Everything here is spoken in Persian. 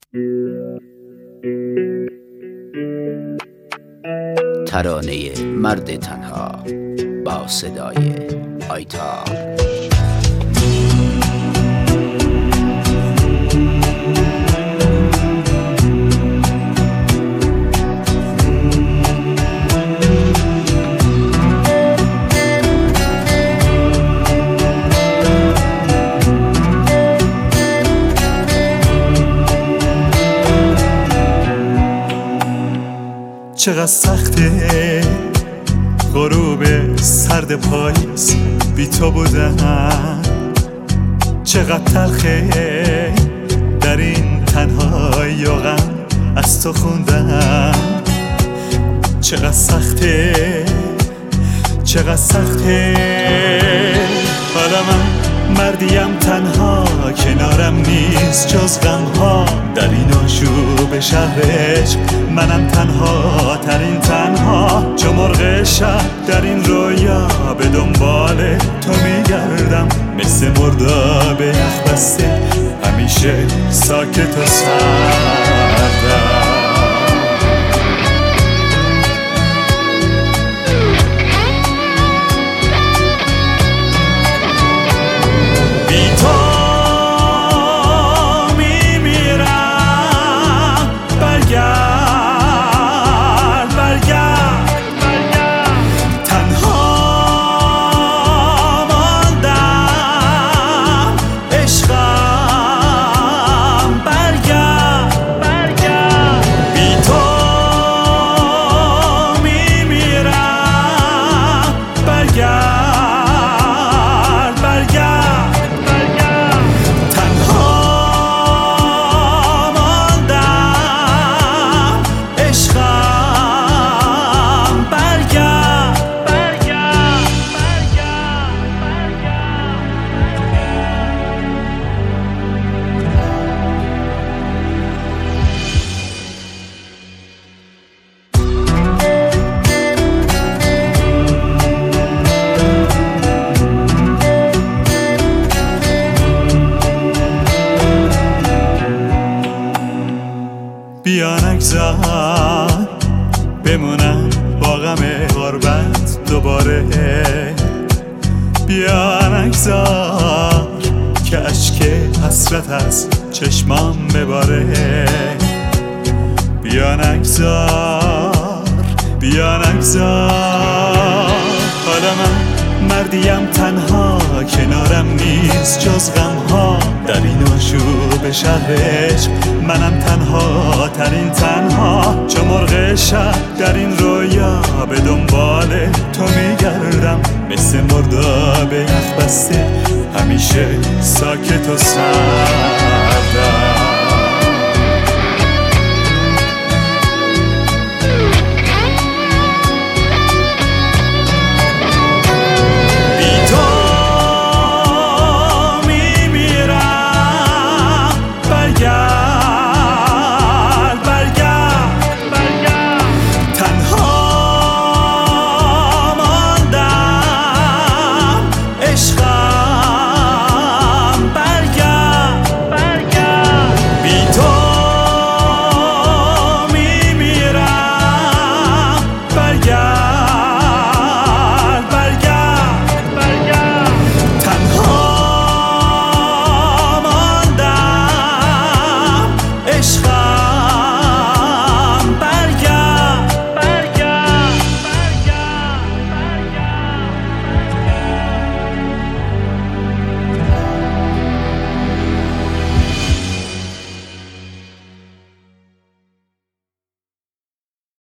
ترانه مرد تنها با صدای آیتا. چقدر سخته غروب سرد پاییز بی تو بودن، چقدر تلخه در این تنهایی و غم از تو خوندن. چقدر سخته حالا من مردیم تنها، کنارم نیست جز غم ها. در این آشوب شهر عشق منم تنها ترین تنها، چو مرغ شب در این رویا به دنبال تو میگردم، مثل مرداب یخ بسته همیشه ساکت و سردم. بیا نگذار بمونم با غم غربت دوباره، بیا نگذار که اشک حسرت از چشمام بباره، بیا نگذار حالا من مردیم تنها، کنارم نیست جز غم ها. در این آشوب شهر عشق منم تنها ترین تنها، چو مرغ شب در این رویا به دنبال تو میگردم، مثل مرداب یخ بسته همیشه ساکت و سرد.